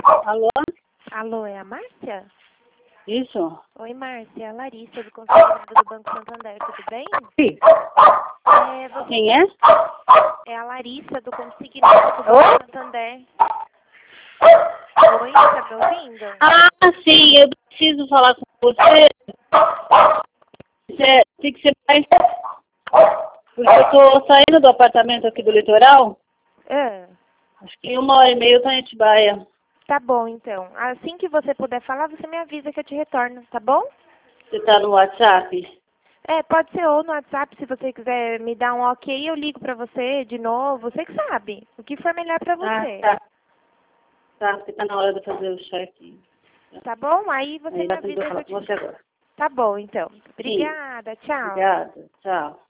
Alô? Alô, é a Márcia? Isso? Oi, Márcia, é a Larissa do Conselho do Banco Santander, tudo bem? Sim. Quem é? É a Larissa do Consignado do Banco Santander. Oi, tá me ouvindo? Ah, sim, eu preciso falar com você. Tem que ser mais... Porque eu tô saindo do apartamento aqui do litoral. Acho que em 1h30 eu tô em Atibaia. Tá bom, então. Assim que você puder falar, você me avisa que eu te retorno, tá bom? Você tá no WhatsApp? Pode ser ou no WhatsApp, se você quiser me dar um ok, eu ligo pra você de novo. Você que sabe. O que for melhor pra você. Ah, tá. Tá, porque tá na hora de fazer o check-in. Tá bom? Aí você Aí me dá pra eu avisa que falar eu com te... você agora. Tá bom, então. Obrigada, tchau. Obrigada. Tchau.